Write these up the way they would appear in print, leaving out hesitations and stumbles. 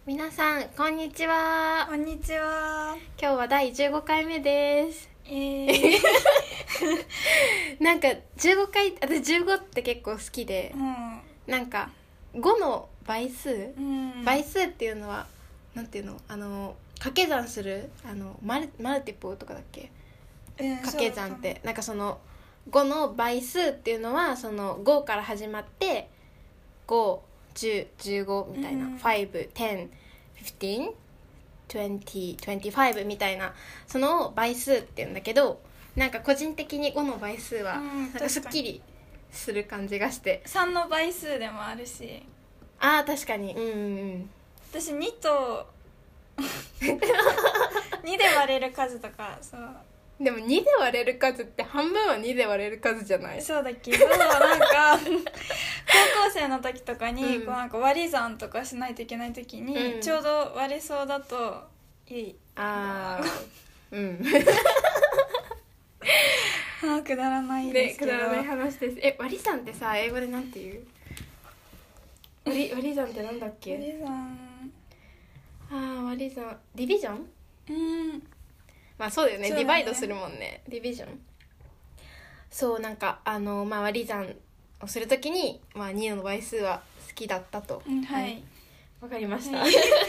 皆さんこんにちは。 こんにちは。 今日は第15回目です。なんか15回、私15って結構好きで、なんか5の倍数、倍数っていうのはなんていうの、掛け算するマルティポーとかだっけ、掛け算ってなんかその5の倍数っていうのはその5から始まって5、10、15みたいな、5、10、15、20、25みたいな、そのを倍数っていうんだけど、なんか個人的に5の倍数はなんかすっきりする感じがして、 3の倍数でもあるし、 あー確かに、 私2と2で割れる数とかでも2で割れる数って半分は2で割れる数じゃない？ そうだけどなんか高校生の時とかに、こうなんか割り算とかしないといけない時に、ちょうど割れそうだといい。くだらないですけど、 くだらない話です。割り算ってさ、英語でなんて言う？割り算ってなんだっけ？ 割り算、 割り算、ディビジョン？まあそうだよね、ディバイドするもんね、ディビジョン。そうなんか割り算をするときに、2の倍数は好きだったと。 はい、 わかりました。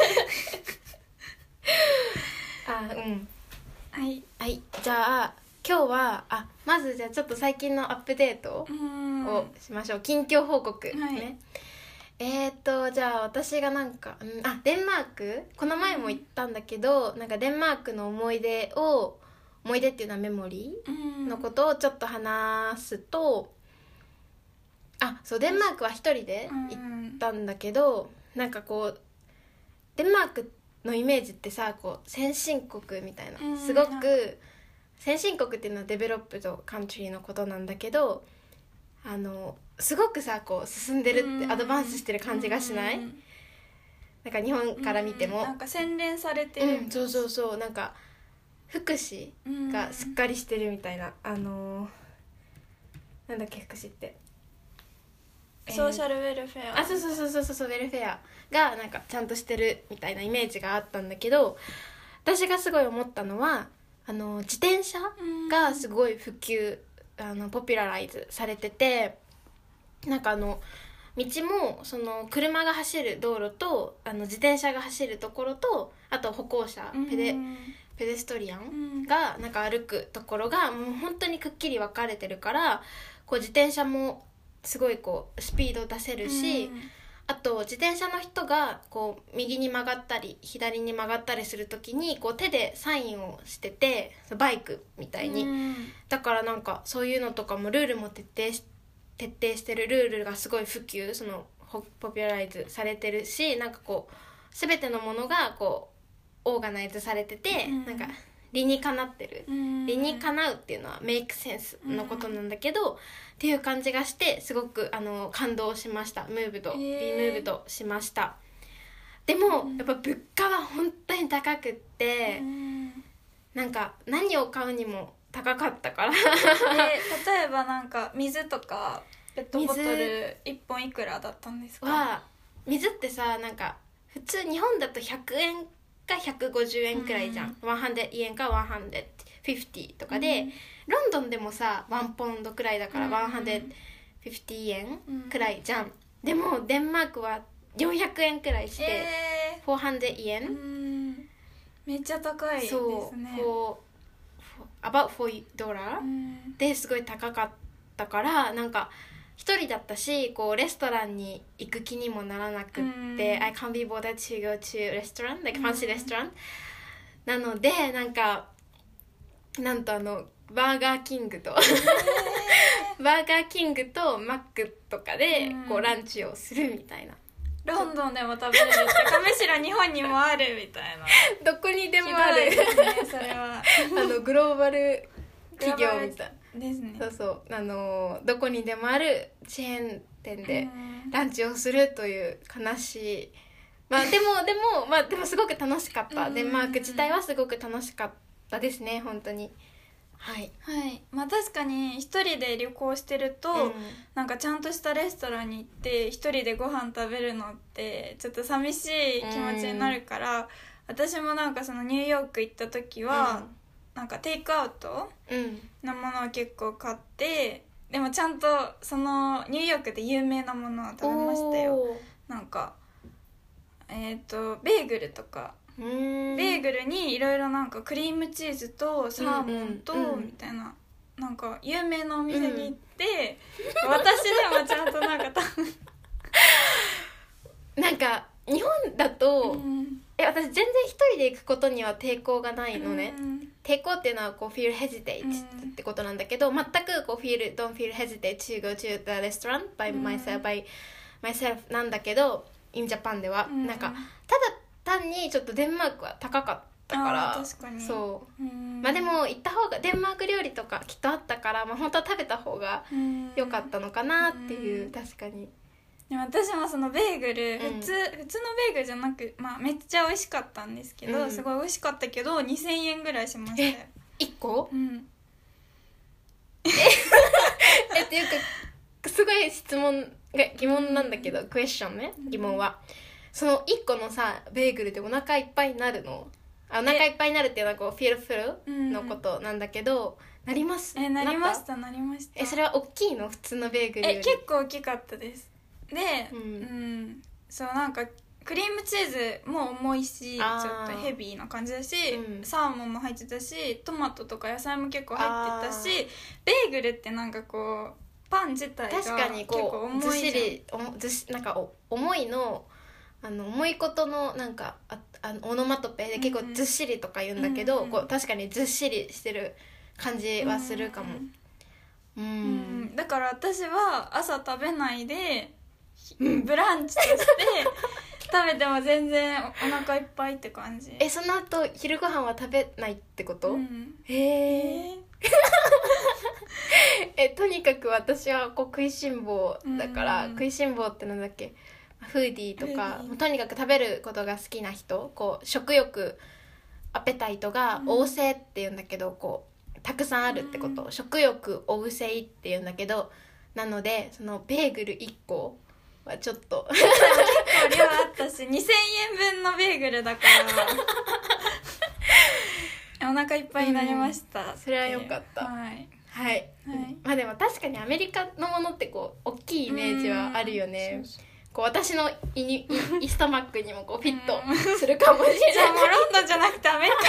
はい、じゃあ今日はまずじゃあちょっと最近のアップデートをしましょう。近況報告ね。じゃあ私がなんか、デンマーク、この前も言ったんだけど、なんかデンマークの思い出っていうのはメモリーのことをちょっと話すと、そう、デンマークは一人で行ったんだけど、なんかこうデンマークのイメージってさ、こう先進国みたいな、すごく先進国っていうのはデベロップドカントリーのことなんだけど、すごくさこう進んでるって、アドバンスしてる感じがしない？なんか日本から見ても、 なんか洗練されてる、 そうなんか福祉がしっかりしてるみたいな、なんだっけ福祉って、 ソーシャルウェルフェア、 そうウェルフェアがなんかちゃんとしてるみたいなイメージがあったんだけど、私がすごい思ったのは自転車がすごい普及、ポピュラライズされてて、なんか道もその車が走る道路と自転車が走るところと、あと歩行者、ペデストリアンがなんか歩くところがもう本当にくっきり分かれてるから、こう自転車もすごいこうスピード出せるし、あと自転車の人がこう右に曲がったり左に曲がったりするときにこう手でサインをしてて、バイクみたいに、だからなんかそういうのとかもルールも徹底してる、ルールがすごい普及、そのポピュラライズされてるし、なんかこう全てのものがこうオーガナイズされてて、なんか理にかなってる、理にかなうっていうのはメイクセンスのことなんだけど、っていう感じがして、すごく感動しました。ビームーブドしました。でもやっぱ物価は本当に高くって、なんか何を買うにも高かったから、 例えばなんか水とかペットボトル1本いくらだったんですか？ 水ってさ、なんか普通日本だと100円か150円くらいじゃん、100円か150とかで、ロンドンでもさ1ポンドくらいだから150円くらいじゃん、でもデンマークは400円くらいして、400円、 めっちゃ高いですね。 about $4ですごい高かったから、なんか一人だったし、こうレストランに行く気にもならなくって、I can't be bothered to go to restaurant, like fancy restaurant、なのでなんとバーガーキングとマックとかでこうランチをするみたいな。 ロンドンでも食べれるってか、むしろ日本にもあるみたいな。 どこにでもある、 ですね、それはグローバル企業みたいですね。 そうどこにでもあるチェーン店でランチをするという悲しい、でもすごく楽しかった。デンマーク自体はすごく楽しかったですね、本当に。 はいはいまあ確かに一人で旅行してると、なんかちゃんとしたレストランに行って一人でご飯食べるのってちょっと寂しい気持ちになるから、私もなんかそのニューヨーク行った時は、なんかテイクアウトのものを結構買って、でもちゃんとそのニューヨークで有名なものを食べましたよ。なんかベーグルとか、ベーグルにいろいろなんかクリームチーズとサーモンとみたいな、なんか有名なお店に行って、私でもちゃんとなんかなんか日本だと、私全然一人で行くことには抵抗がないのね、抵抗っていうのはこう feel hesitate ってことなんだけど、全くこう don't feel hesitate to go to the restaurant by myself なんだけど、in Japan では、なんかただ単にちょっとデンマークは高かったから、 確かにそう、まあでも行った方がデンマーク料理とかきっとあったから、まあ、本当は食べた方が良かったのかなっていう、確かに。 でも私もそのベーグル、普通のベーグルじゃなく、まあ、めっちゃ美味しかったんですけど、すごい美味しかったけど2000円ぐらいしましたよ。 1個？ っていうかすごい質問が疑問なんだけど、クエスチョンね、疑問はその1個のさベーグルでお腹いっぱいになるの？お腹いっぱいになるっていうのはこうフィルフルのことなんだけど、なります？ なりましたなりました。 それは大きいの？普通のベーグルより？ 結構大きかったです。で、そうなんかクリームチーズも重いしちょっとヘビーな感じだし、サーモンも入ってたし、トマトとか野菜も結構入ってたし、ベーグルってなんかこうパン自体が確かにこう結構重いじゃん。 ずっしりなんか重いの重いことのなんかオノマトペで結構ずっしりとか言うんだけど、こう確かにずっしりしてる感じはするかも。 だから私は朝食べないでブランチとして食べても全然お腹いっぱいって感じ。 その後昼ご飯は食べないってこと？とにかく私はこう食いしん坊だから、食いしん坊ってなんだっけ、フーディーとかとにかく食べることが好きな人、こう食欲アペタイトが旺盛っていうんだけど、こうたくさんあるってこと、食欲旺盛っていうんだけど、なのでそのベーグル1個はちょっと結構量あったし2000円分のベーグルだからお腹いっぱいになりました、 それは良かった。はい、まあでも確かにアメリカのものってこう大きいイメージはあるよね。こう私のイストマックにもこうフィットするかもしれない。 じゃあもうロンドンじゃなくてアメリカ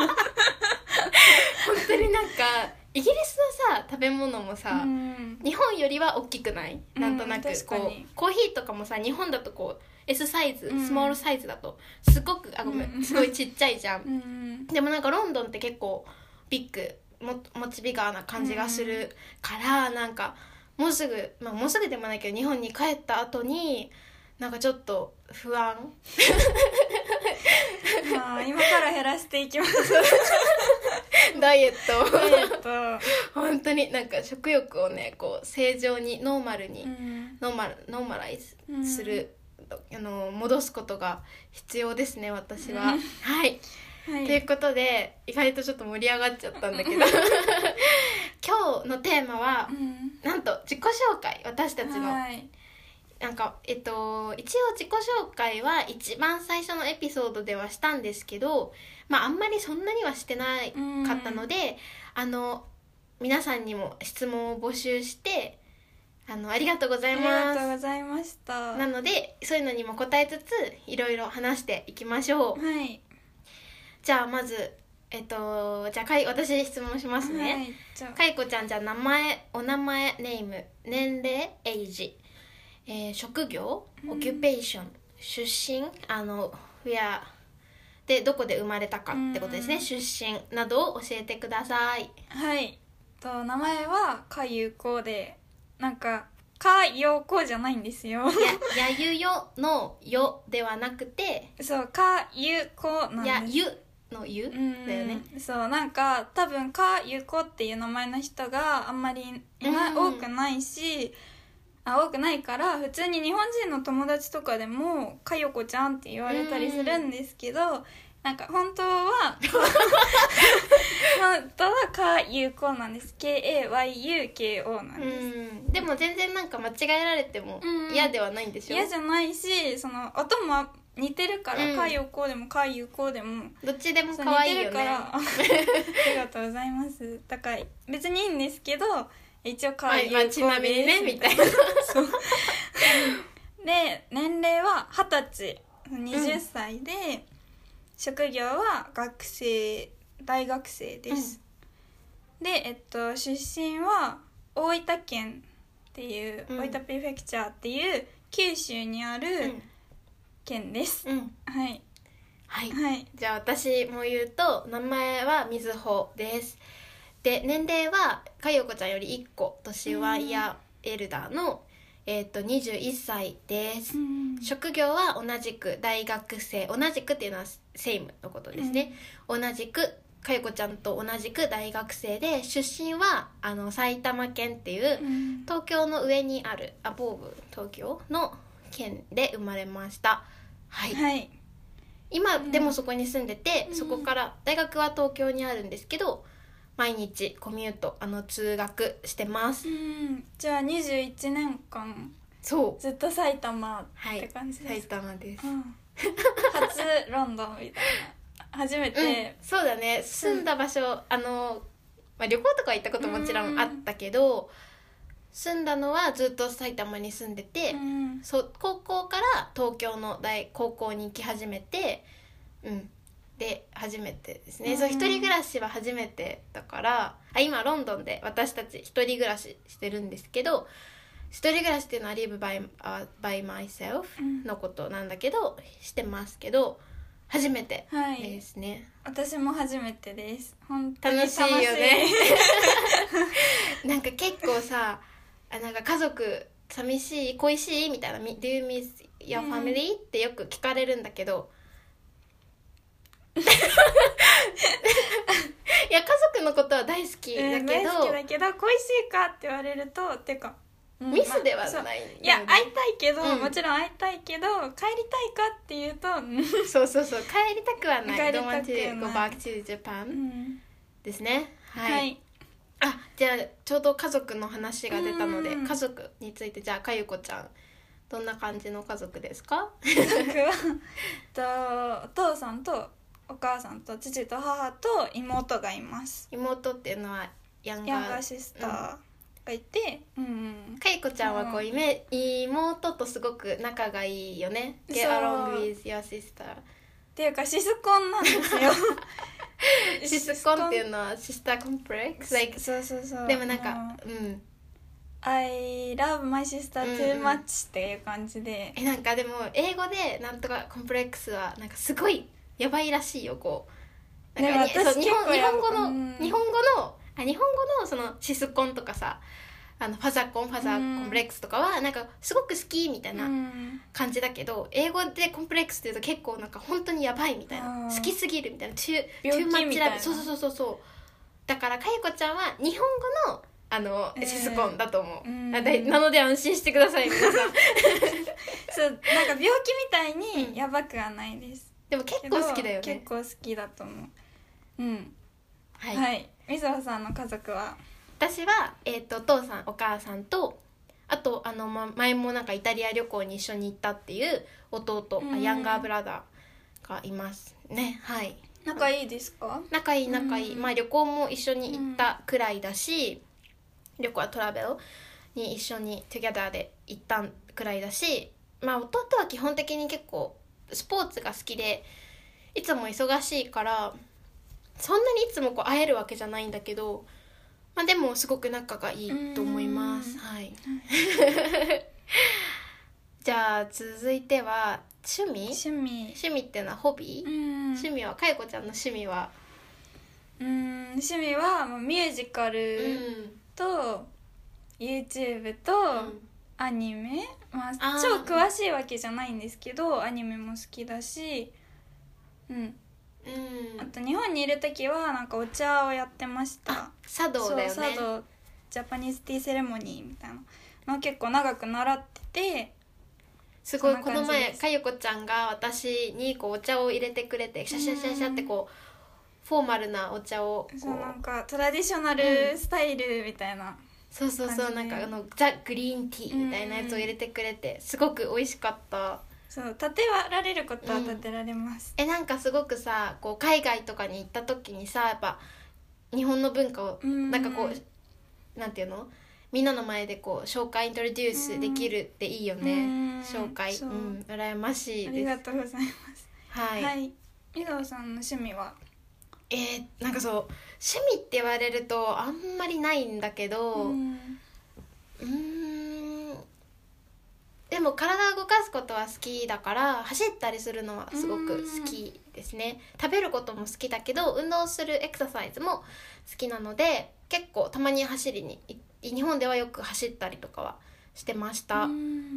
本当になんかイギリスのさ食べ物もさ、日本よりは大きくない？なんとなくこうコーヒーとかもさ、日本だとこう S サイズ、スモールサイズだとすごくすごいちっちゃいじゃん、でもなんかロンドンって結構ビッグ持ちビガーな感じがするから、なんかもうすぐでもないけど日本に帰った後になんかちょっと不安今から減らしていきますダイエット本当になんか食欲をねこう正常にノーマライズする、戻すことが必要ですね、私は。はい、ということで意外とちょっと盛り上がっちゃったんだけど今日のテーマは、なんと自己紹介、私たちの、なんか一応自己紹介は一番最初のエピソードではしたんですけど、まああんまりそんなにはしてなかったので、皆さんにも質問を募集してありがとうございます。 ありがとうございました。 なのでそういうのにも答えつついろいろ話していきましょう。じゃあまずじゃあ私質問しますね。かいこちゃん、じゃあお名前、ネーム、年齢、エイジ、職業、オキュペーション、出身、でどこで生まれたかってことですね、出身などを教えてください。 名前はかゆこで、なんかかよこじゃないんですよ。 やゆよのよではなくて、 そうかゆこなんです。 やゆのゆだよね。 そうなんか多分かゆこっていう名前の人があんまり多くないし、多くないから普通に日本人の友達とかでもかよこちゃんって言われたりするんですけど、 なんか本当は本当はかゆこなんです。 KAYUKO なんです。 でも全然なんか間違えられても嫌ではないんでしょ。 嫌じゃないし、その音も似てるから、かゆこでもかゆこでもどっちでも可愛いよね。似てるからありがとうございます。だから別にいいんですけど、一応かゆこです、 ちなみにねみたいなそうで、年齢は20歳、20歳で、職業は大学生です、で、出身は大分県っていう、大分プレフェクチャーっていう九州にある県です、はいはい、じゃあ私も言うと、名前はみずほです。で、年齢はかよこちゃんより1個年上やエルダーの、21歳です、職業は同じく大学生、同じくっていうのはセイムのことですね、同じくかよこちゃんと同じく大学生で、出身は埼玉県っていう、東京の上にあるアボーブ東京の県で生まれました。はい、今でもそこに住んでて、そこから大学は東京にあるんですけど、毎日コミュート通学してます、 じゃあ21年間そうずっと埼玉って感じです、 埼玉です、 初ロンドンみたいな、初めて、 そうだね、住んだ場所、旅行とか行ったこともちろんあったけど、住んだのはずっと埼玉に住んでて、高校から東京の高校に行き始めて、で初めてですね、そう一人暮らしは初めてだから、今ロンドンで私たち一人暮らししてるんですけど、一人暮らしっていうのは live by myself のことなんだけど、してますけど初めてですね、 私も初めてです。本当に楽しいよねなんか結構さ、なんか家族寂しい恋しいみたいな Do you miss your family、ってよく聞かれるんだけどいや家族のことは大好きだけど、 大好きだけど恋しいかって言われると、てかミスではない、 いや会いたいけど、もちろん会いたいけど帰りたいかっていうとそう帰りたくはない。 帰りたく Don't は want to go back to Japan、ですね。はい、じゃあちょうど家族の話が出たので、家族について、じゃあかゆこちゃんどんな感じの家族ですか？ 家族はお父さんとお母さんと父と母と妹がいます。 妹っていうのはヤンガーシスターがいて、 かゆこちゃんはこう妹とすごく仲がいいよね。 Get along with your sister っていうかシスコンなんですよシスコンっていうのはシスターコンプレックス、 そうでもなんか I love my sister too much っていう感じで、 なんかでも英語でなんとかコンプレックスはなんかすごいやばいらしいよ。こうなんか日本語のそのシスコンとかさ、ファザーコンプレックスとかはなんかすごく好きみたいな感じだけど、英語でコンプレックスっていうと結構なんか本当にやばいみたいな、好きすぎるみたいな、 病気みたいな、 そうだからかゆこちゃんは日本語のシスコンだと思う、なので安心してください皆さんそう、なんか病気みたいにやばくはないです、 でも結構好きだよね。 結構好きだと思う。はい、みずほさんの家族は？ 私は、お父さんお母さんと、あと前もなんかイタリア旅行に一緒に行ったっていう弟、ヤンガーブラダーがいますね。はい、 仲いいですか？ 仲いい、旅行も一緒に行ったくらいだし、旅行はトラベルに一緒にトゥギャダーで行ったくらいだし、弟は基本的に結構スポーツが好きで、いつも忙しいからそんなにいつもこう会えるわけじゃないんだけど、でもすごく仲がいいと思います。はいじゃあ続いては趣味っていうのはホビー、趣味はかゆこちゃんの趣味は？ 趣味はミュージカルと、YouTube と、アニメ、超詳しいわけじゃないんですけどアニメも好きだし、あと日本にいる時はなんかお茶をやってました。 茶道だよね。 茶道、ジャパニーズティーセレモニーみたいなの結構長く習ってて、 すごいそんなこの感じです前かゆこちゃんが私にこうお茶を入れてくれてシャシャシャシャってこうフォーマルなお茶をこうそうなんかトラディショナルスタイルみたいな、 そうそうそう、なんかザ・グリーンティーみたいなやつを入れてくれてすごく美味しかった。 そう立てられることは立てられます、 なんかすごくさこう海外とかに行った時にさやっぱ日本の文化をなんかこうなんていうのみんなの前でこう紹介イントロデュースできるっていいよね。紹介羨ましいです。 ありがとうございます。 はい、 はい、井川さんの趣味は？ なんかそう趣味って言われるとあんまりないんだけどでも体を動かすことは好きだから走ったりするのはすごく好きですね。食べることも好きだけど運動するエクササイズも好きなので結構たまに走りに日本ではよく走ったりとかはしてました。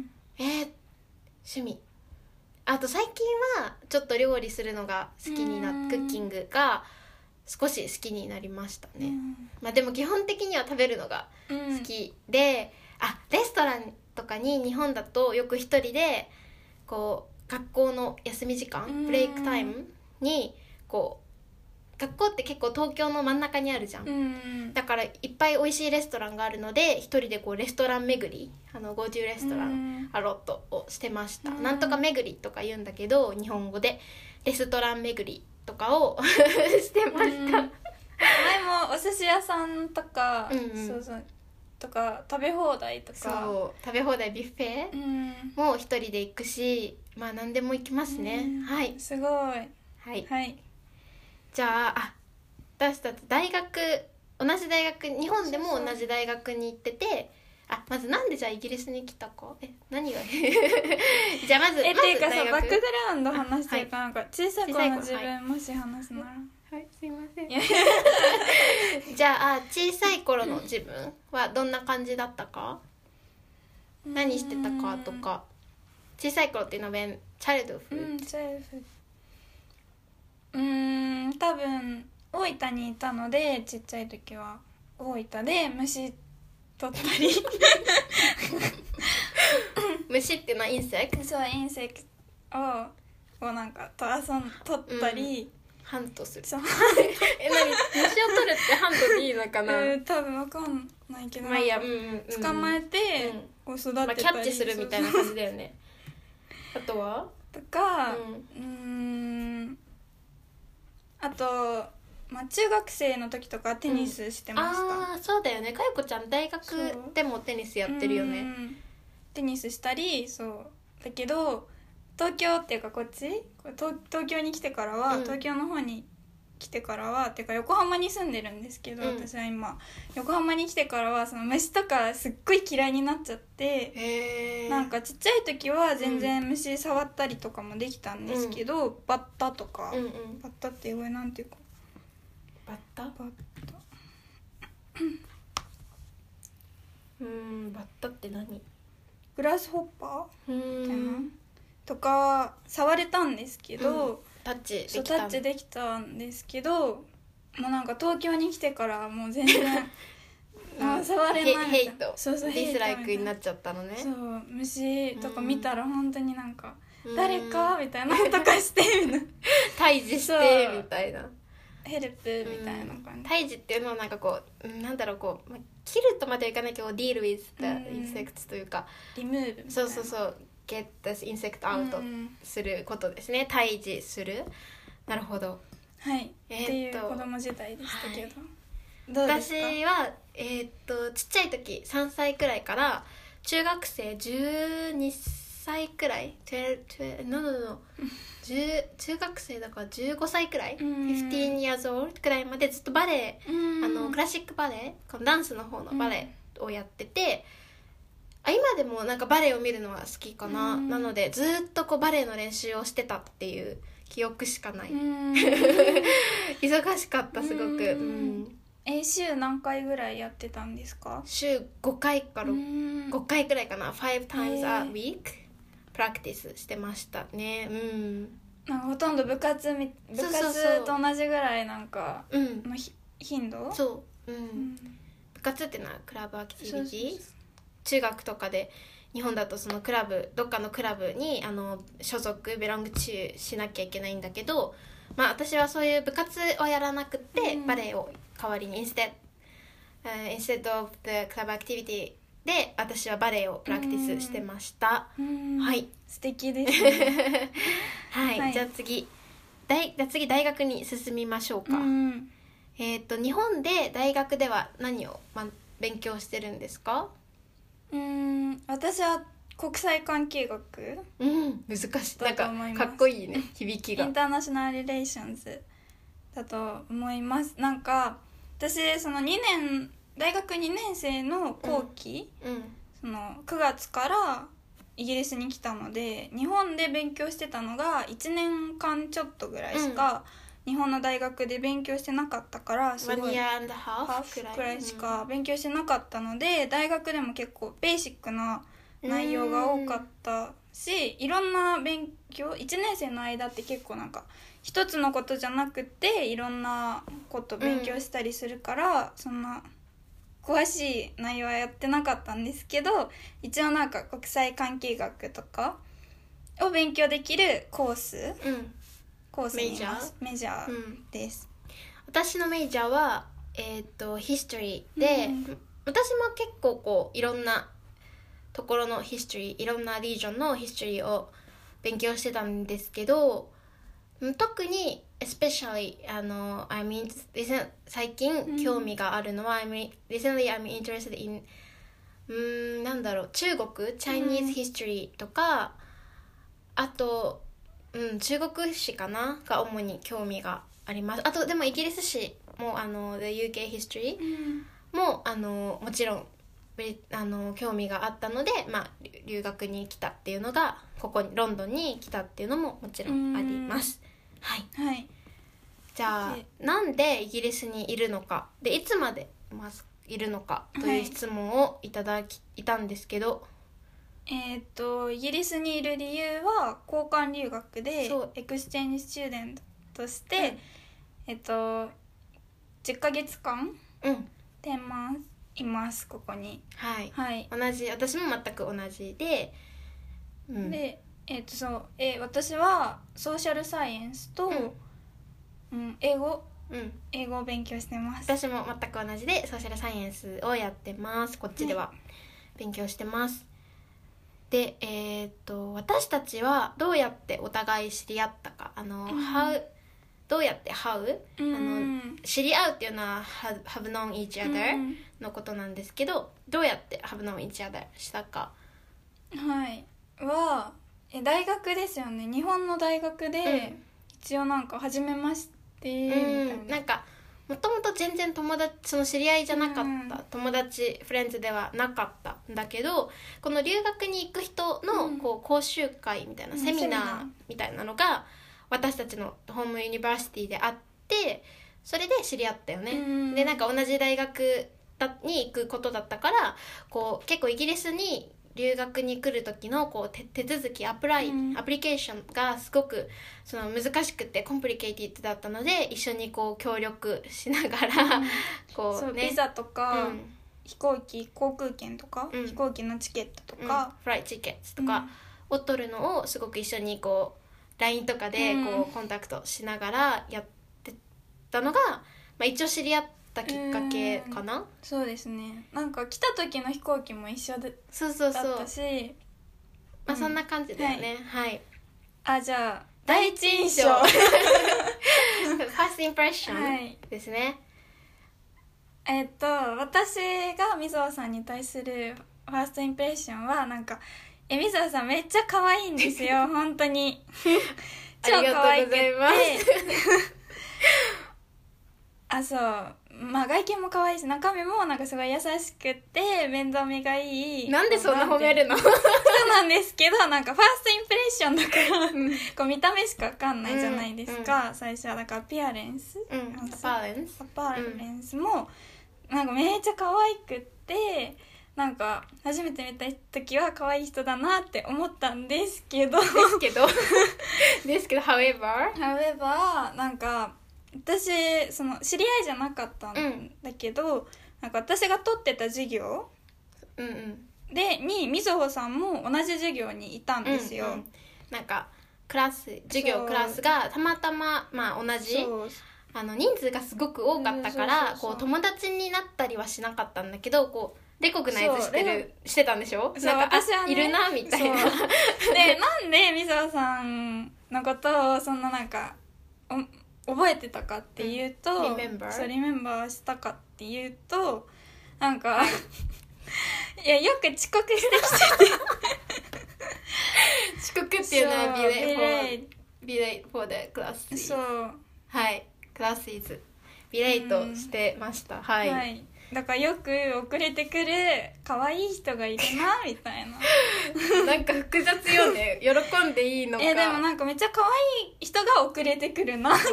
趣味あと最近はちょっと料理するのが好きになってクッキングが少し好きになりましたね。まあでも基本的には食べるのが好きで、レストランとかに日本だとよく一人でこう学校の休み時間ブレイクタイムにこう学校って結構東京の真ん中にあるじゃん、だからいっぱい美味しいレストランがあるので一人でこうレストラン巡り50レストランアロットをしてました。なんとか巡りとか言うんだけど日本語でレストラン巡りとかをしてました。前もお寿司屋さんとか、そうそうとか食べ放題とかそう食べ放題ビュッフェも一人で行くし、まあ何でも行きますね。はいすごい。はい、はい、 じゃあ私たち同じ大学日本でも同じ大学に行っててまずなんでじゃあイギリスに来たか何がじゃあまずっていうかさバックグラウンド話してるかなんか小さい頃の自分もし話すならはいすいませんじゃあ小さい頃の自分はどんな感じだったか何してたかとか小さい頃っていうのはチャイルドフードチャイルドフード多分大分にいたのでちっちゃい時は大分で虫取ったり虫っていうのはインセクト？ そうインセクトをなんか取ったり、 ハントする。 そう何虫を取るってハントでいいのかな多分分かんないけど、 まあいいや、 捕まえて、こう育てたり、 キャッチするみたいな感じだよねあとはとかあと、中学生の時とかテニスしてました、 そうだよね。かよこちゃん大学でもテニスやってるよね。 テニスしたりそうだけど東京っていうかこっち東京に来てからは、東京の方に来てからはっていうか横浜に住んでるんですけど、私は今横浜に来てからはその虫とかすっごい嫌いになっちゃって、なんかちっちゃい時は全然虫触ったりとかもできたんですけど、バッタとか、バッタって英語でなんていうかバッタバッタって何？ グラスホッパーみたいなとか触れたんですけど、 タッチできたんですけど、もうなんか東京に来てからもう全然触れないヘイトそうディスライクになっちゃったのね。 そう虫とか見たら本当になんか誰かみたいなとかしてみたいな退治してみたいなヘルプみたいな感じ、 退治っていうのはなんかこうなんだろうこう、切るとまではいかないけど deal with the insects というかリムーブみたいなそう get the insect out することですね。退治する。なるほど。 はい、っていう子供時代でしたけど、どうですか？ 私はちっちゃい時3歳くらいから中学生12歳くらい中学生だから15歳くらい15 years old くらいまでずっとバレエクラシックバレエこのダンスの方のバレエをやってて、今でもなんかバレエを見るのは好きかな。なのでずっとこうバレエの練習をしてたっていう記憶しかない。忙しかったすごく。 週何回ぐらいやってたんですか？ 週5回から5回くらいかな。5 times a week プラクティスしてましたね。 なんかほとんど部活と同じぐらいなんかの頻度？ そう、部活っていうのはクラブアクティビティ中学とかで日本だとそのクラブどっかのクラブに所属ベロング中しなきゃいけないんだけど、まあ、私はそういう部活をやらなくて、バレエを代わりにinstead of the club activity で私はバレエをプラクティスしてました。はい、 素敵ですねはい、じゃあ次大学に進みましょうか。日本で大学では何を、勉強してるんですか？ 私は国際関係学、 難しい、なんかかっこいいね響きが。 インターナショナルリレーションズだと思います。なんか私その大学2年生の後期、その9月からイギリスに来たので、日本で勉強してたのが1年間ちょっとぐらいしか、日本の大学で勉強してなかったから、すごい 1 year and a half くらいしか勉強してなかったので、大学でも結構ベーシックな内容が多かったし、いろんな勉強、1年生の間って結構なんか一つのことじゃなくていろんなこと勉強したりするから、そんな詳しい内容はやってなかったんですけど、一応なんか国際関係学とかを勉強できるコースにいます。メジャーです、 私のメジャーはヒストリーで、私も結構こういろんなところのヒストリー、いろんなリージョンのヒストリーを勉強してたんですけど、特にespecially最近興味があるのは、recently I'm interested in 中国 Chinese history とか、あと、中国史かなが主に興味があります。あとでもイギリス史もthe UK history ももちろん興味があったので、留学に来たっていうのが、ここにロンドンに来たっていうのももちろんあります。はい、じゃあなんでイギリスにいるのかで、いつまでいるのかという質問をいたんですけど、 イギリスにいる理由は交換留学でエクスチェンジスチューデントとして、10ヶ月間いますここに。 同じ、私も全く同じで、 で私はソーシャルサイエンスと、英語を勉強してます。 私も全く同じでソーシャルサイエンスをやってます。こっちでは勉強してます。で、私たちはどうやってお互い知り合ったか、どうやって how、知り合うっていうのは have known each other のことなんですけど、どうやって have known each other したか。 大学ですよね。日本の大学で、一応なんか初めましてみたいな、 なんかもともと全然その知り合いじゃなかった、友達フレンズではなかったんだけど、この留学に行く人のこう講習会みたいな、セミナーみたいなのが私たちのホームユニバーシティであって、それで知り合ったよね。でなんか同じ大学に行くことだったから、こう結構イギリスに留学に来る時のこう手続きアプリケーションがすごくその難しくてコンプリケイティッドだったので、一緒にこう協力しながら、こうね、 ビザとか、航空券とか、飛行機のチケットとか、 フライトチケットとかを取るのをすごく一緒にこう LINE とかでこうコンタクトしながらやってたのが、一応知り合ったきっかけかな。 そうですね。なんか来た時の飛行機も一緒だったし、 そんな感じだよね。 じゃあ第一印象ファーストインプレッションですね。 私がみぞさんに対するファーストインプレッションは、なんかみぞさんめっちゃ可愛いんですよ本当に超可愛くて外見も可愛いし、中身もなんかすごい優しくて面倒見がいい。 なんでそんな褒めるの？ そうなんですけど、なんかファーストインプレッションだからこう見た目しか分かんないじゃないですか、最初は。だからアパレンスもなんかめっちゃ可愛くって、なんか初めて見た時は可愛い人だなって思ったんですけど however なんか私その知り合いじゃなかったんだけど、なんか私が取ってた授業でにみずほさんも同じ授業にいたんですよ、 なんかクラスがたまたま、まあ、同じ人数がすごく多かったからこう友達になったりはしなかったんだけどこうレコグナイズしてたんでしょ。なんか私は、ね、いるなみたいなでなんでみずほさんのことをそんななんか覚えてたかっていうと、リメンバーしたかっていうとなんかいやよく遅刻してきてて遅刻っていうのはビレイ for the classes そうはいクラスイズビレイトしてました、はい、 はい、だからよく遅れてくる可愛い人がいるなみたいななんか複雑よね喜んでいいのかでもなんかめっちゃ可愛い人が遅れてくるなと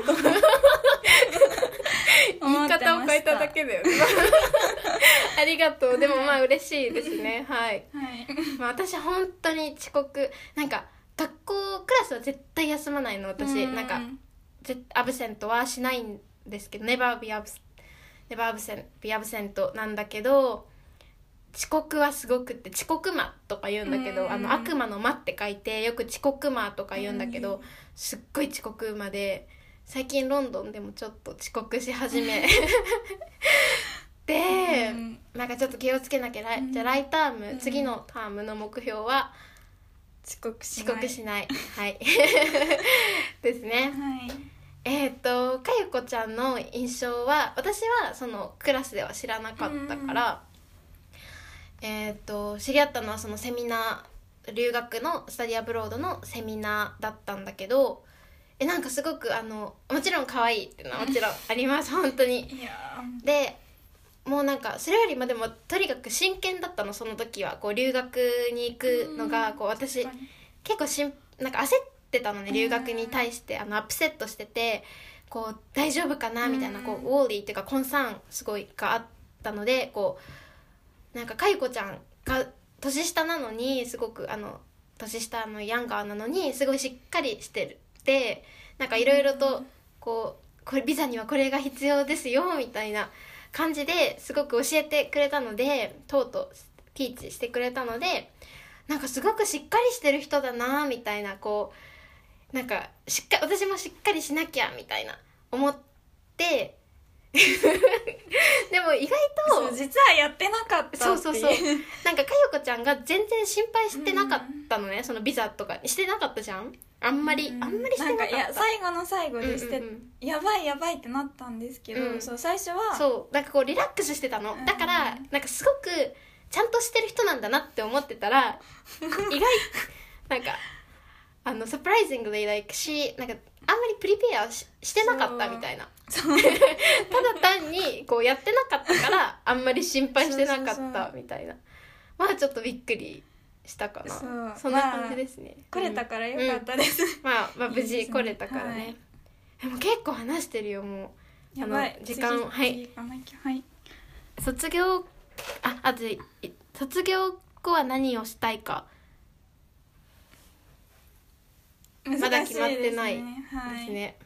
言い方を変えただけだよねありがとう。でもまあ嬉しいですねはい、はいまあ、私本当に遅刻なんか学校クラスは絶対休まないの私なんかアブセントはしないんですけどnever be absent なんだけど遅刻はすごくって遅刻魔とか言うんだけど悪魔の魔って書いてよく遅刻魔とか言うんだけどすっごい遅刻魔で最近ロンドンでもちょっと遅刻し始めでなんかちょっと気をつけなきゃじゃあ来ターム次のタームの目標は遅刻しないはいですね、 はいかゆこちゃんの印象は私はそのクラスでは知らなかったから、知り合ったのはそのセミナー留学のスタディアブロードのセミナーだったんだけどなんかすごくもちろん可愛いっていうのはもちろんあります本当にいやでもうなんかそれよりもでもとにかく真剣だったのその時はこう留学に行くのがこう私結構なんか焦ってたのね留学に対してアップセットしててこう大丈夫かなみたいなこうウォーリーっていうかコンサーンすごいがあったのでこうなんかかゆこちゃんが年下なのにすごく年下のヤンガーなのにすごいしっかりしてるでなんかいろいろとこれビザにはこれが必要ですよみたいな感じですごく教えてくれたのでとうとうティーチしてくれたのでなんかすごくしっかりしてる人だなみたいなこうなんか私もしっかりしなきゃみたいな思ってでも意外と実はやってなかったっていうそうなんかかよこちゃんが全然心配してなかったのねそのビザとかしてなかったじゃんあんまりしてなかったなんかいや最後の最後でして、やばいってなったんですけど、そう最初はそうなんかこうリラックスしてたの、だからなんかすごくちゃんとしてる人なんだなって思ってたら意外なんかサプライズングでなんかあんまりプリペアしてなかったみたいなただ単にこうやってなかったからあんまり心配してなかったみたいなまあちょっとびっくりしたかな そんな感じですね、 来れたからよかったです、 まあ無事来れたからね、でも結構話してるよもうやばい時間はい卒業後は何をしたいかまだ決まってないですね、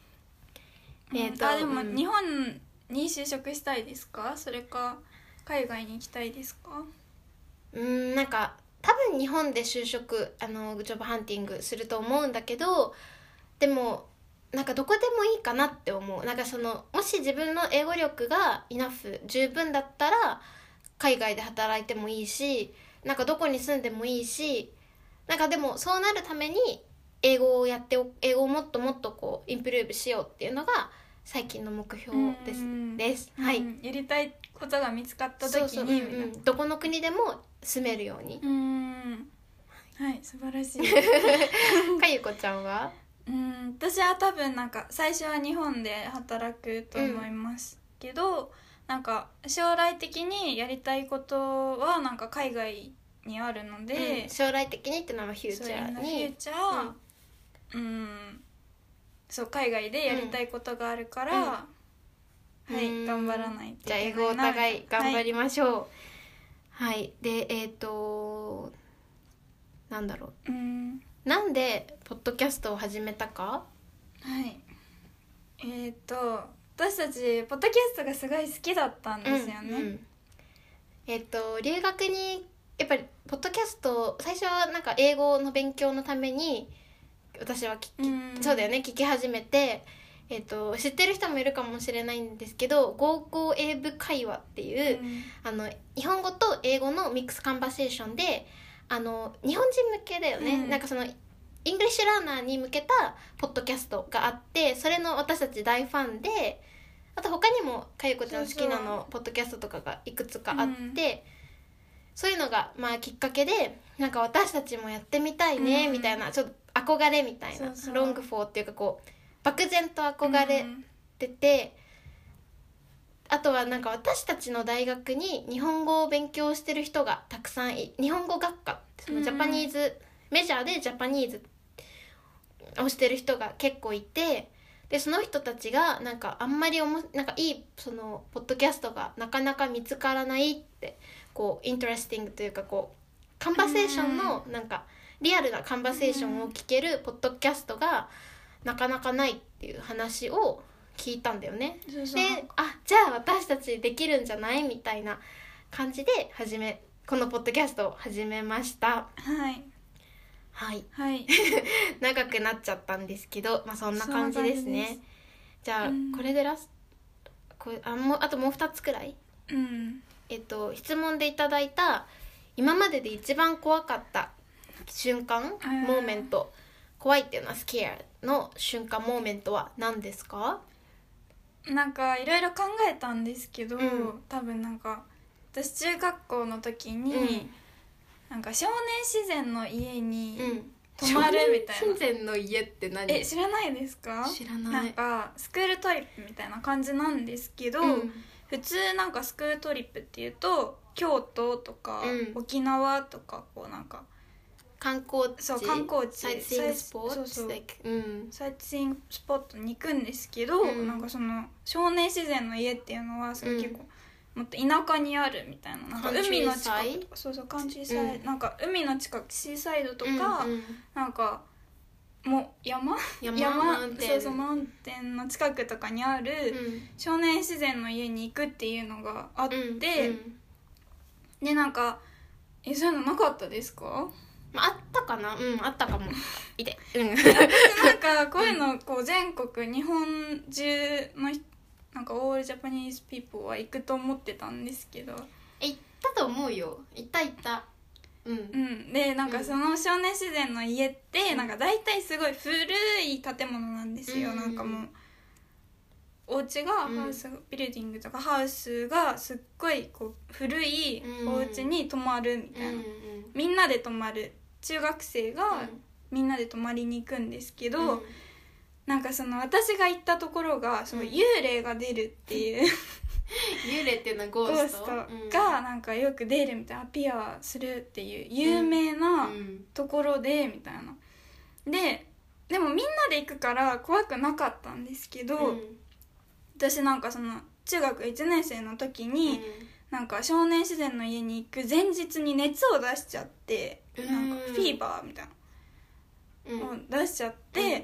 でも日本に就職したいですかそれか海外に行きたいですかなんか多分日本で就職ジョブハンティングすると思うんだけどでもなんかどこでもいいかなって思うなんかもし自分の英語力がイナフ十分だったら海外で働いてもいいしなんかどこに住んでもいいしなんかでもそうなるために英語をもっともっとこうインプルーブしようっていうのが最近の目標です。はい。 やりたいことが見つかった時にどこの国でも住めるように。 はい素晴らしい。 かゆこちゃんは？ 私は多分なんか最初は日本で働くと思いますけど、なんか将来的にやりたいことはなんか海外にあるので、 将来的にってのはフューチャーに。 そう海外でやりたいことがあるから、はい頑張らないといけないな。 じゃあ英語お互い頑張りましょう。はいでなんだろう。なんでポッドキャストを始めたか？ はい私たちポッドキャストがすごい好きだったんですよね。 留学にやっぱりポッドキャスト最初はなんか英語の勉強のために私はそうだよね聞き始めて、知ってる人もいるかもしれないんですけどゴーゴー英語会話っていう、日本語と英語のミックスカンバセーションで日本人向けだよね、なんかそのイングリッシュラーナーに向けたポッドキャストがあってそれの私たち大ファンであと他にもかゆこちゃん好きなのポッドキャストとかがいくつかあって、そういうのがまあきっかけでなんか私たちもやってみたいねみたいなちょっと憧れみたいなロングフォーっていうかこう漠然と憧れてて、あとはなんか私たちの大学に日本語を勉強してる人がたくさん日本語学科そのジャパニーズ、メジャーでジャパニーズをしてる人が結構いてでその人たちがなんかあんまりなんかいいそのポッドキャストがなかなか見つからないってこうイントレスティングというかこうカンバセーションのなんかリアルなカンバセーションを聞けるポッドキャストがなかなかないっていう話を聞いたんだよね。でじゃあ私たちできるんじゃないみたいな感じでこのポッドキャストを始めました。はい長くなっちゃったんですけど、まあ、そんな感じですね。じゃあ、これであともう2つくらい、質問でいただいた今までで一番怖かった瞬間モーメント怖いっていうのはスケアの瞬間モーメントは何ですか？ なんかいろいろ考えたんですけど、多分なんか私中学校の時に、なんか少年自然の家に泊まるみたいな、 少年自然の家って何？ 知らないですか？ 知らない。 なんかスクールトリップみたいな感じなんですけど、普通なんかスクールトリップっていうと京都とか、沖縄とかこうなんか観光地サイトシーイングスポットサイトシーイングスポットに行くんですけど、なんかその少年自然の家っていうのはそれ結構、もっと田舎にあるみたいな、なんか海の近くとかカントリーサイド、なんか海の近くシーサイドとか、なんかもう山マウンテンの近くとかにある少年自然の家に行くっていうのがあって、でなんかそういうのなかったですか？ あったかな、あったかもいて、 私なんかこういうのこう全国日本中のなんかオールジャパニーズピーポーは行くと思ってたんですけど、 行ったと思うよ。行ったでなんかその少年自然の家ってなんか大体すごい古い建物なんですよ、なんかもうお家がハウス、ビルディングとかハウスがすっごいこう古いお家に泊まるみたいな、みんなで泊まる中学生がみんなで泊まりに行くんですけど、なんかその私が行ったところがその幽霊が出るっていう幽霊っていうのはゴーストがなんかよく出るみたいな、アピアするっていう有名なところでみたいな、でもみんなで行くから怖くなかったんですけど、私なんかその中学1年生の時に、なんか少年自然の家に行く前日に熱を出しちゃって、なんかフィーバーみたいな、を出しちゃって、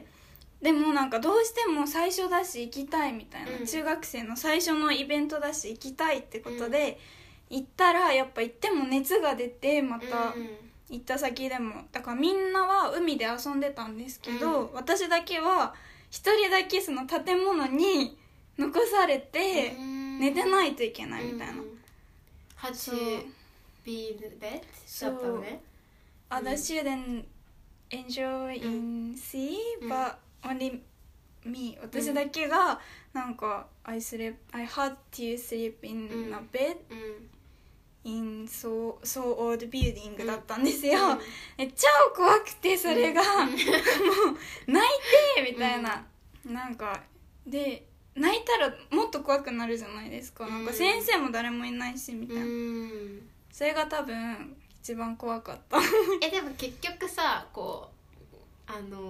でもなんかどうしても最初だし行きたいみたいな、中学生の最初のイベントだし行きたいってことで、行ったらやっぱ行っても熱が出て、また行った先でもだからみんなは海で遊んでたんですけど、私だけは一人だけその建物に残されて寝てないといけないみたいな。 8 be the bed だったのね。 Other students enjoy in sea, but only me. 私だけがなんかI had to sleep in a bed in so old building だったんですよ。超怖くてそれがもう泣いてみたいな、なんかで泣いたらもっと怖くなるじゃないですか、なんか先生も誰もいないしみたいな、それが多分一番怖かったでも結局さこう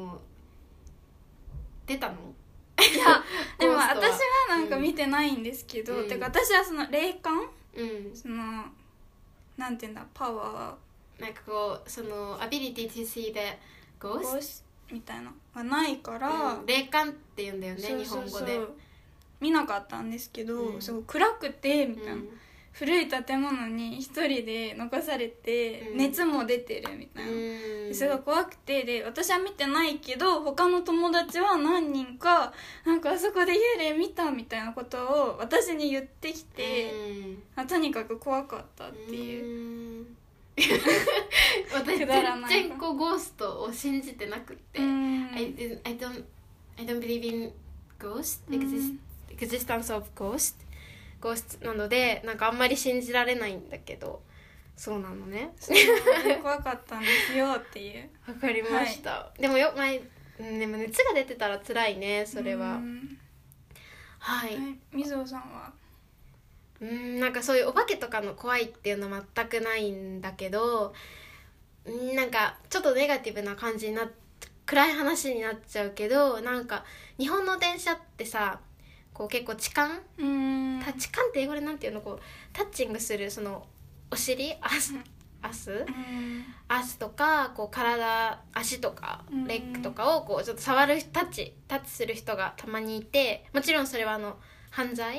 出たの？ いやでも私はなんか見てないんですけど、てか私はその霊感、そのなんていうんだ、パワーなんかこうその ability to see the ghost みたいなはないから、 霊感って言うんだよね、日本語で。 見なかったんですけど、すごい暗くてみたいな、 古い建物に一人で残されて、熱も出てるみたいな、すごい怖くて、で私は見てないけど他の友達は何人かなんかあそこで幽霊見たみたいなことを私に言ってきて、とにかく怖かったっていう。 私全然こうゴーストを信じてなくって、I don't believe in ghost existence of ghost なのでなんかあんまり信じられないんだけど、そうなのね。 怖かったんですよっていう。 わかりました、はい、でもでも熱が出てたら辛いねそれは。はい、 みずほさんは？ なんかそういうお化けとかの怖いっていうのは全くないんだけど、なんかちょっとネガティブな感じに暗い話になっちゃうけど、なんか日本の電車ってさこう結構痴漢って英語でなんていうの、こうタッチングするそのお尻アスとかこう体足とかレッグとかをこうちょっと触るタッチする人がたまにいて、もちろんそれは犯罪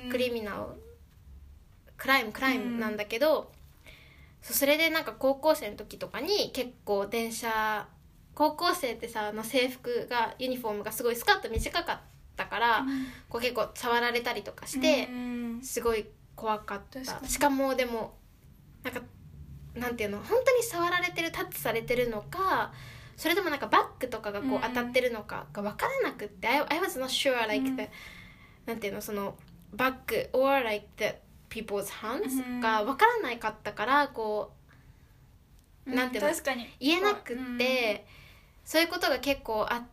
クライムなんだけど、それでなんか高校生の時とかに結構高校生ってさ制服がユニフォームがすごいスカート短かったから、こう結構触られたりとかしてすごい怖かった。しかもでもなんていうの、本当に触られてるタッチされてるのか、それでもなんかバッグとかがこう当たってるのかが分からなくって、I was not sure like the、なんていうの、そのバッグ or like the people's hands が分からないかったからこう、なんていうの言えなくって、そういうことが結構あって、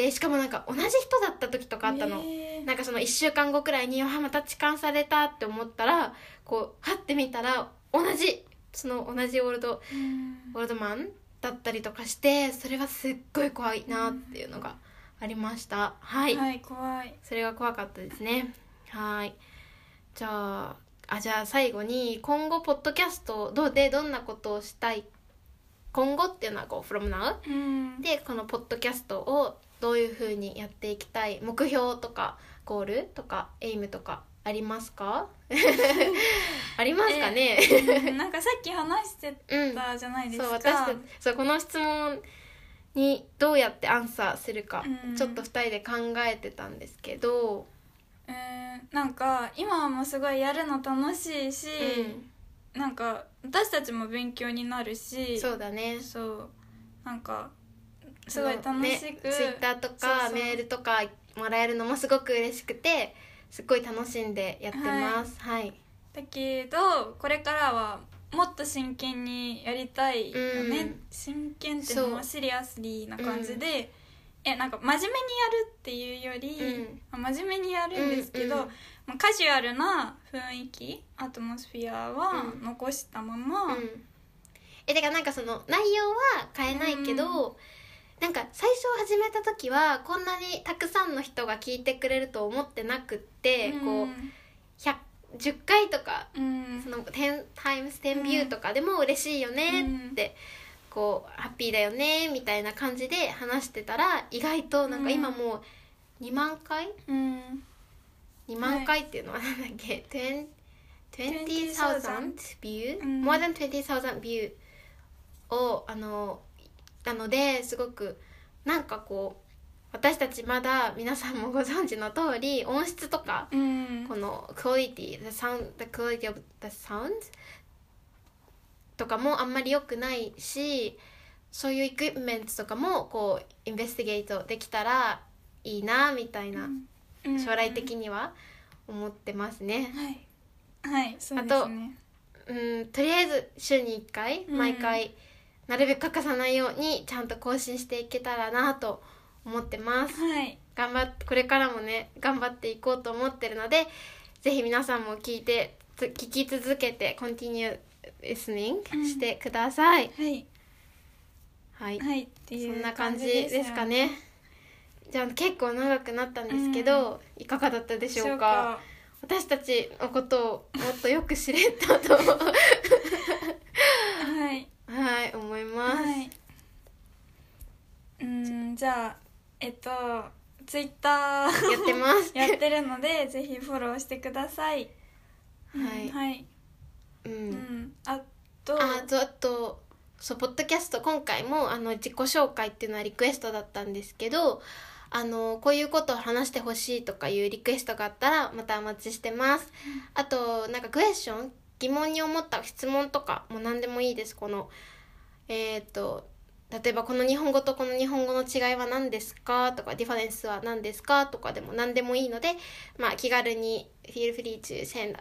しかもなんか同じ人だった時とかあったの、なんかその1週間後くらいにまた痴漢されたって思ったらこうはってみたら同じオールドマンだったりとかして、それはすっごい怖いなっていうのがありました。はい、 怖い。 それが怖かったですね。はい、じゃあ最後に今後ポッドキャストどんなことをしたい、今後っていうのはこう from now、でこのポッドキャストをどういう風にやっていきたい、目標とかゴールとかエイムとかありますか？ありますかね？ なんかさっき話してたじゃないですか、 そうこの質問にどうやってアンサーするか、ちょっと2人で考えてたんですけど、 なんか今もすごいやるの楽しいし、なんか私たちも勉強になるし、 そうだね、 そうなんかすごい楽しく、 ツイッターとかメールとかもらえるのもすごく嬉しくて、すっごい楽しんでやってます。はい、 だけどこれからはもっと真剣にやりたいよね、真剣っていうのはシリアスリーな感じで、なんか真面目にやるっていうより、真面目にやるんですけど、カジュアルな雰囲気アトモスフィアは残したまま、 てかなんかその内容は変えないけど、なんか最初始めた時はこんなにたくさんの人が聞いてくれると思ってなくって、こう10回とか、その10 times 10 view とかでも嬉しいよねって、こうハッピーだよねみたいな感じで話してたら、意外となんか今もう2万回、2万回っていうのはなんだっけ、20,000 view、more than 20,000 view をなのですごくなんかこう私たちまだ皆さんもご存知の通り音質とか、このクオリティ the quality of the sound とかもあんまり良くないし、そういうエクイプメントとかもこうインベスティゲートできたらいいなみたいな、将来的には思ってますね。 そうですね。 とりあえず週に1回毎回、なるべく欠かさないようにちゃんと更新していけたらなと思ってます。これからもね頑張っていこうと思ってるので、ぜひ皆さんも聞き続けて continue listening してください。はい、そんな感じですかね。じゃあ結構長くなったんですけど、いかがだったでしょうか？私たちのことをもっとよく知れたと思います。 じゃあツイッターやってますやってるのでぜひフォローしてください。 はいはい、あとそうポッドキャスト今回も自己紹介っていうのはリクエストだったんですけど、こういうことを話してほしいとかいうリクエストがあったらまたお待ちしてます。あとなんかクエスチョン、疑問に思った質問とかも何でもいいです。この例えばこの日本語とこの日本語の違いは何ですかとか、ディファレンスは何ですかとかでも何でもいいので、気軽に feel free to send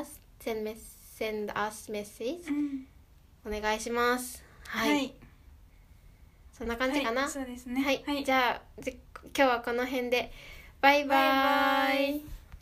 us message、お願いします。はい、そんな感じかな。 はい、そうですね。 はい、じゃあ今日はこの辺でバイバイ。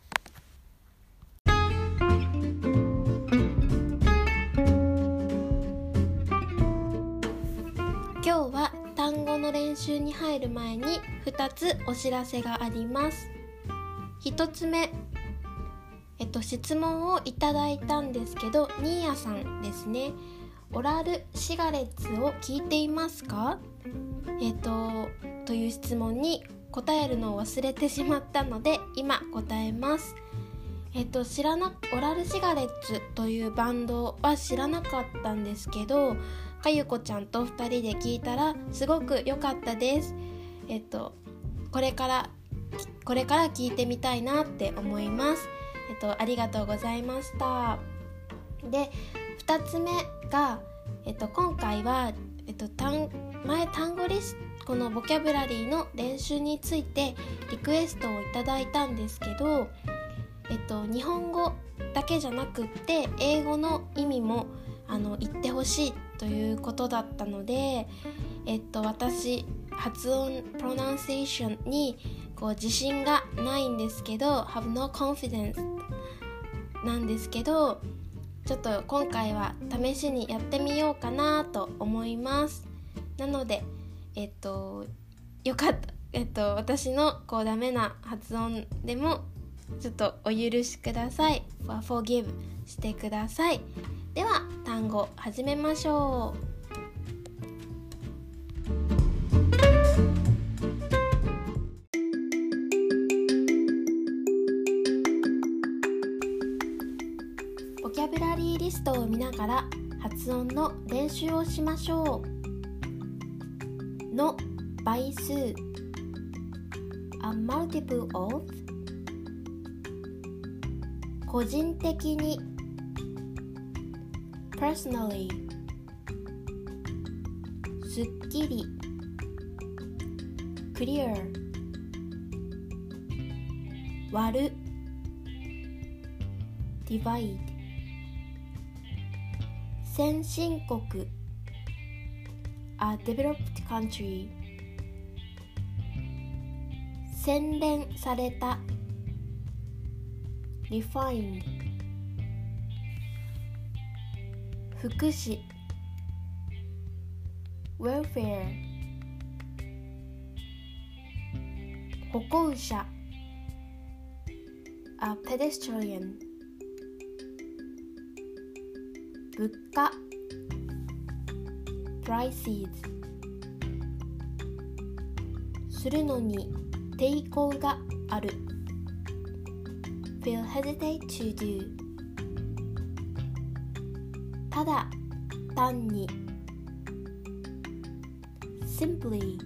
今日は単語の練習に入る前に2つお知らせがあります。1つ目、質問をいただいたんですけど、ニーヤさんですね。オラルシガレッツを聞いていますか？という質問に答えるのを忘れてしまったので今答えます。オラルシガレッツというバンドは知らなかったんですけど、かゆこちゃんと2人で聞いたらすごく良かったです。これから聞いてみたいなって思います。ありがとうございました。で、2つ目が、今回は、単語リスト、このボキャブラリーの練習についてリクエストをいただいたんですけど、日本語だけじゃなくって英語の意味も言ってほしいということだったので、私発音プロナンセーションに自信がないんですけど have no confidence なんですけど、ちょっと今回は試しにやってみようかなと思います。なのでよかった、私のダメな発音でもちょっとお許しください。forgive してください。では単語始めましょう。ボキャブラリーリストを見ながら発音の練習をしましょう。の倍数 A multiple of 個人的に personally すっきり clear 割る divide 先進国 A developed country 洗練された refined 福祉 welfare 歩行者 A pedestrian 物価 prices するのに抵抗がある feel hesitate to do ただ単に simply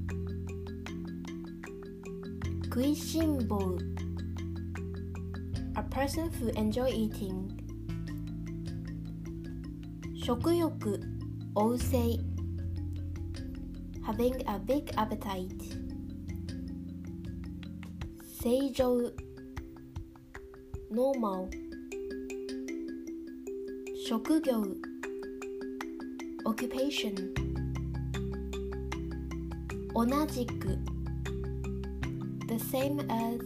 食いしん坊 A person who enjoy eating 食欲旺盛 Having a big appetite 正常 Normal 職業 Occupation 同じく The same as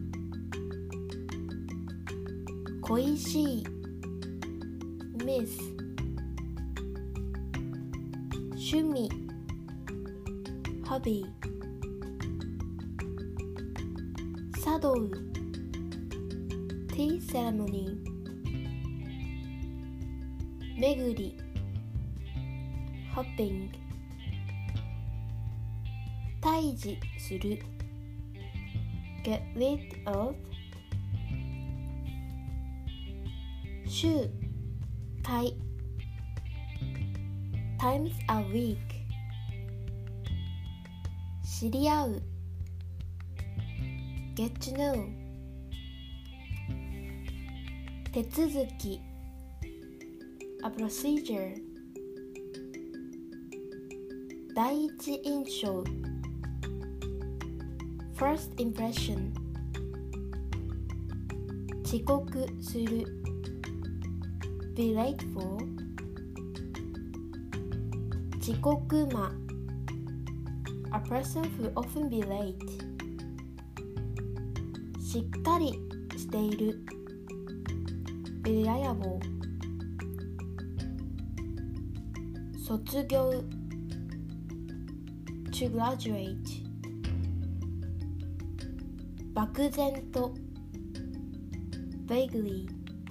恋しい Miss 趣味 Hobby 茶道 Tea ceremony 巡り Hopping 退治する Get rid of 週回 times a week 知り合う get to know 手続き a procedure 第一印象 first impression 遅刻する be late for 遅刻魔 a person who often be late しっかりしている be reliable 卒業 to graduate 漠然と vaguely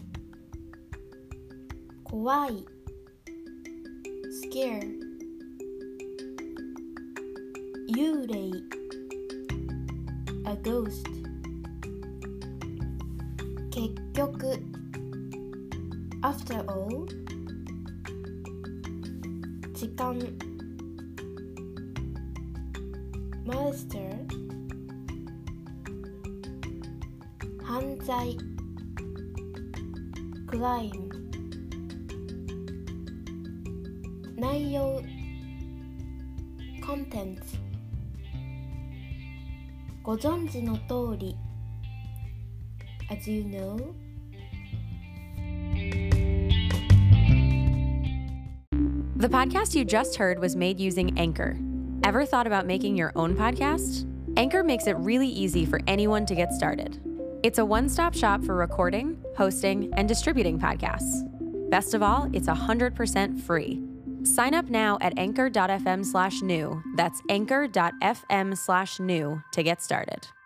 怖い scare 幽霊 a ghost 結局 after all 時間 monster 犯罪 crime 内容 contents ご存知の通り as you know The podcast you just heard was made using Anchor. Ever thought about making your own podcast? Anchor makes it really easy for anyone to get started. It's a one-stop shop for recording, hosting, and distributing podcasts. Best of all, it's 100% free. Sign up now at anchor.fm/new. That's anchor.fm/new to get started.